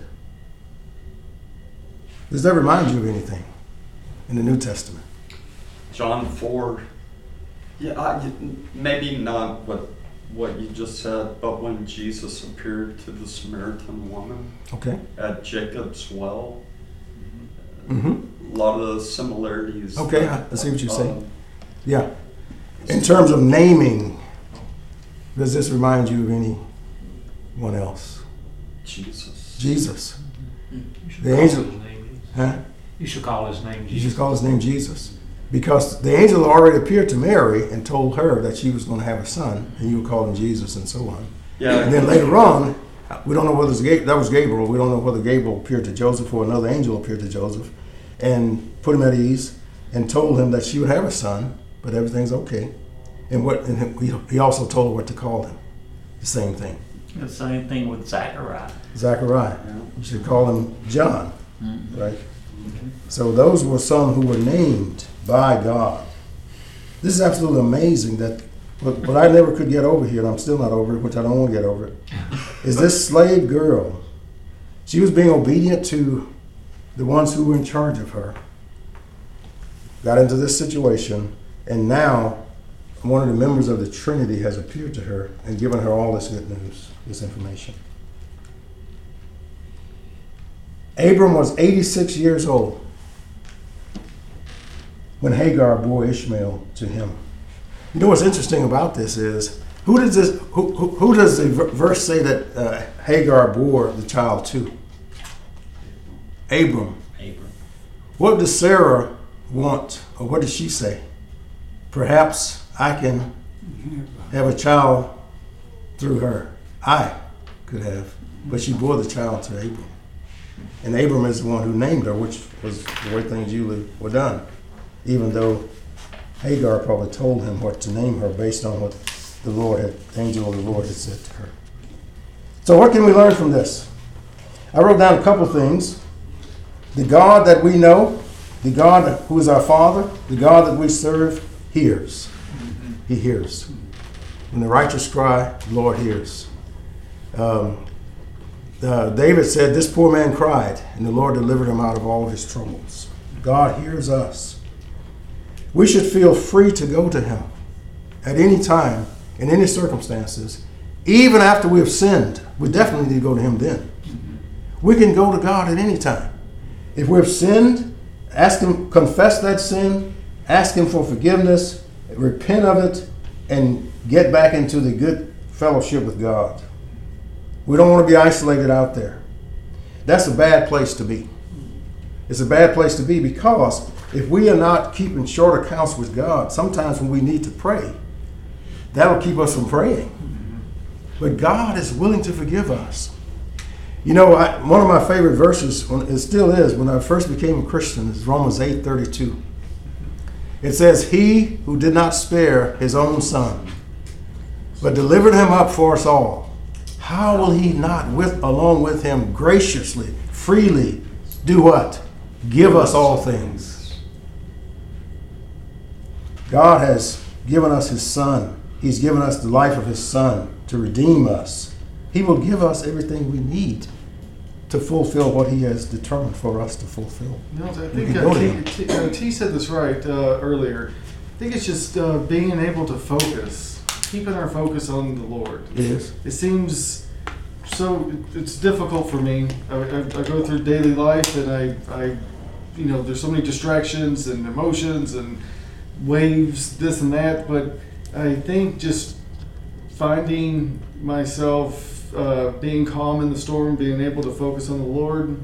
Does that remind you of anything in the New Testament? John four. Yeah, I, maybe not what what you just said, but when Jesus appeared to the Samaritan woman Okay. at Jacob's well, Mm-hmm. a lot of the similarities. Okay, I I see what you're saying. Um, Yeah. In terms of naming, does this remind you of anyone else? Jesus. Jesus. You should The call angel- his name. Huh? You should call his name You Jesus. just call his name Jesus. Because the angel already appeared to Mary and told her that she was going to have a son, and you would call him Jesus and so on. Yeah. And then later on, we don't know whether it's Ga- that was Gabriel. We don't know whether Gabriel appeared to Joseph or another angel appeared to Joseph and put him at ease and told him that she would have a son, but everything's okay. And what? And he, he also told her what to call him. The same thing. The same thing with Zachariah. Zachariah. Yeah. You should call him John, Mhm. right? So those were some who were named by God. This is absolutely amazing that what, what I never could get over here, and I'm still not over it, which I don't want to get over it, is this slave girl. She was being obedient to the ones who were in charge of her, got into this situation, and now one of the members of the Trinity has appeared to her and given her all this good news, this information. Abram was eighty-six years old when Hagar bore Ishmael to him. You know what's interesting about this is, who does this? Who, who, who does the verse say that uh, Hagar bore the child to? Abram. Abram. What does Sarah want, or what does she say? Perhaps I can have a child through her. I could have, but she bore the child to Abram. And Abram is the one who named her, which was the way things usually were done, even though Hagar probably told him what to name her based on what the Lord had, the angel of the Lord had said to her. So what can we learn from this? I wrote down a couple things. The God that we know, the God who is our Father, the God that we serve, hears. He hears. When the righteous cry, the Lord hears. Um, uh, David said, this poor man cried, and the Lord delivered him out of all of his troubles. God hears us. We should feel free to go to him at any time, in any circumstances, even after we have sinned. We definitely need to go to him then. We can go to God at any time. If we've sinned, ask him, confess that sin, ask him for forgiveness, repent of it, and get back into the good fellowship with God. We don't want to be isolated out there. That's a bad place to be. It's a bad place to be because if we are not keeping short accounts with God, sometimes when we need to pray, that'll keep us from praying. But God is willing to forgive us. You know, I, one of my favorite verses, when, it still is, when I first became a Christian, is Romans eight thirty-two. It says, he who did not spare his own son, but delivered him up for us all, how will he not, with along with him, graciously, freely, do what? Give us all things. God has given us his son. He's given us the life of his son to redeem us. He will give us everything we need to fulfill what he has determined for us to fulfill. No, I We think can uh, go to T, him. T, uh, T said this right uh, earlier. I think it's just uh, being able to focus, keeping our focus on the Lord. It is. It seems so, it's difficult for me. I, I, I go through daily life and I, I, you know, there's so many distractions and emotions and waves, this and that, but I think just finding myself uh, being calm in the storm, being able to focus on the Lord,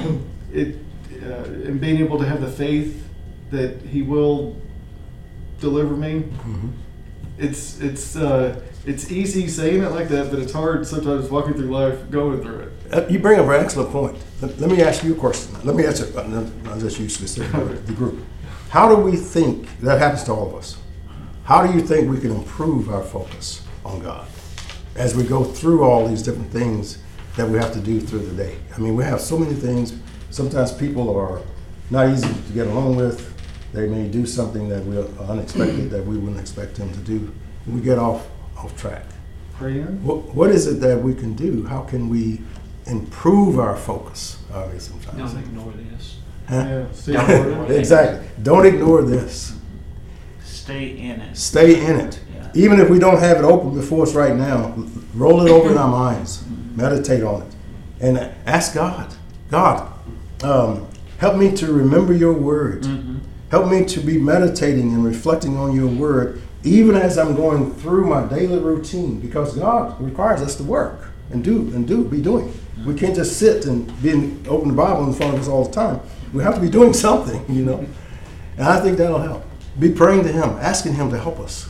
it uh, and being able to have the faith that he will deliver me. Mm-hmm. It's it's uh, it's easy saying it like that, but it's hard sometimes walking through life, going through it. Uh, you bring up an excellent point. Let, let me ask you a question. Let me answer, uh, not just you specifically, the group. How do we think, that happens to all of us, how do you think we can improve our focus on God as we go through all these different things that we have to do through the day? I mean, we have so many things. Sometimes people are not easy to get along with. They may do something that we are unexpected that we wouldn't expect them to do. We get off off track. Praying. What, what is it that we can do? How can we improve our focus? Uh, sometimes. Don't ignore this. Huh? Yeah, stay forward. Exactly. Don't ignore this. Stay in it. Stay in it. Yeah. Even if we don't have it open before us right now, roll it over in our minds. Meditate on it. And ask God, God, um, help me to remember your word. Mm-hmm. Help me to be meditating and reflecting on your word, even as I'm going through my daily routine, because God requires us to work and do and do be doing. We can't just sit and be in, open the Bible in front of us all the time. We have to be doing something, you know. And I think that'll help. Be praying to him, asking him to help us.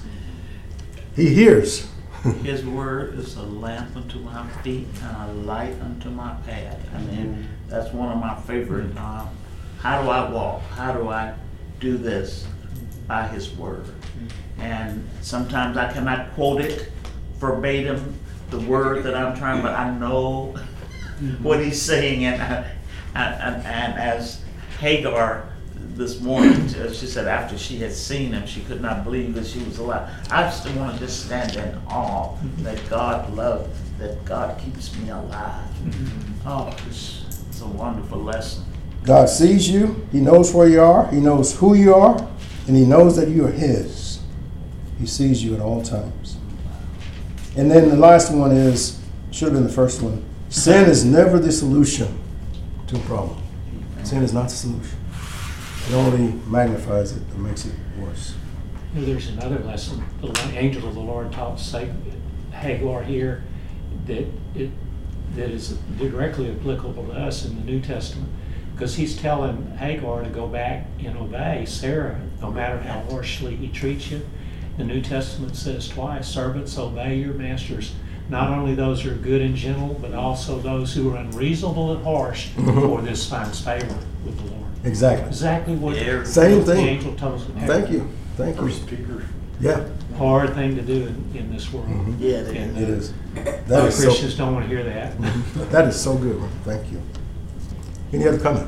He hears. His word is a lamp unto my feet and a light unto my path. I mean, that's one of my favorite. Uh, how do I walk? How do I do this? By his word. And sometimes I cannot quote it verbatim, the word that I'm trying, but I know what he's saying. And, I, and, and as Hagar this morning, she said after she had seen him, she could not believe that she was alive. I just want to just stand in awe that God loved, that God keeps me alive. Oh, it's, it's a wonderful lesson. God sees you. He knows where you are. He knows who you are. And he knows that you are his. He sees you at all times. And then the last one is, should have been the first one, sin is never the solution to a problem. Sin is not the solution. It only magnifies it and makes it worse. You know, there's another lesson. The angel of the Lord taught Hagar here that it that is directly applicable to us in the New Testament, because he's telling Hagar to go back and obey Sarah, no matter how harshly he treats you. The New Testament says twice, servants, obey your masters, not only those who are good and gentle, but also those who are unreasonable and harsh, Mhm. for this finds favor with the Lord. Exactly. Exactly what Yeah. Same the thing. angel told us. Thank you. Thank you. First Peter. Yeah, Hard thing to do in, in this world. Mhm. Yeah, it And, is. it is. uh, That is so, Christians don't want to hear that. that is so good. Thank you. Any other comment?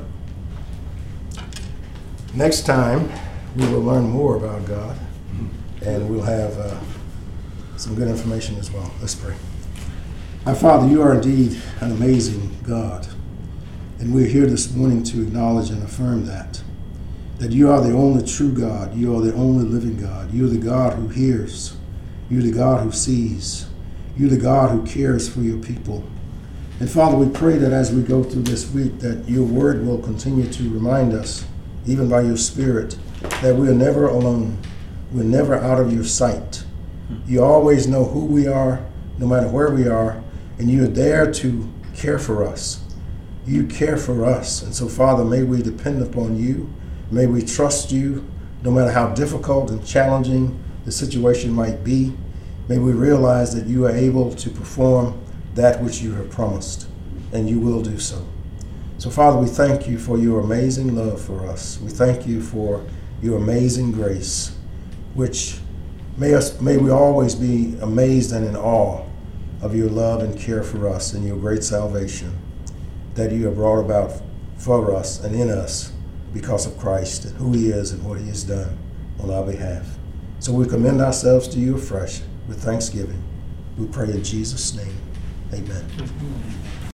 Next time, we will learn more about God, and we'll have uh, some good information as well. Let's pray. Our Father, you are indeed an amazing God, and we're here this morning to acknowledge and affirm that. That you are the only true God. You are the only living God. You're the God who hears. You're the God who sees. You're the God who cares for your people. And Father, we pray that as we go through this week, that your word will continue to remind us, even by your Spirit, that we are never alone. We're never out of your sight. You always know who we are, no matter where we are, and you're there to care for us. You care for us. And so, Father, may we depend upon you. May we trust you, no matter how difficult and challenging the situation might be. May we realize that you are able to perform that which you have promised, and you will do so. So, Father, we thank you for your amazing love for us. We thank you for your amazing grace, which may us may we always be amazed and in awe of your love and care for us and your great salvation that you have brought about for us and in us, because of Christ and who he is and what he has done on our behalf. So we commend ourselves to you afresh with thanksgiving. We pray in Jesus' name. Amen.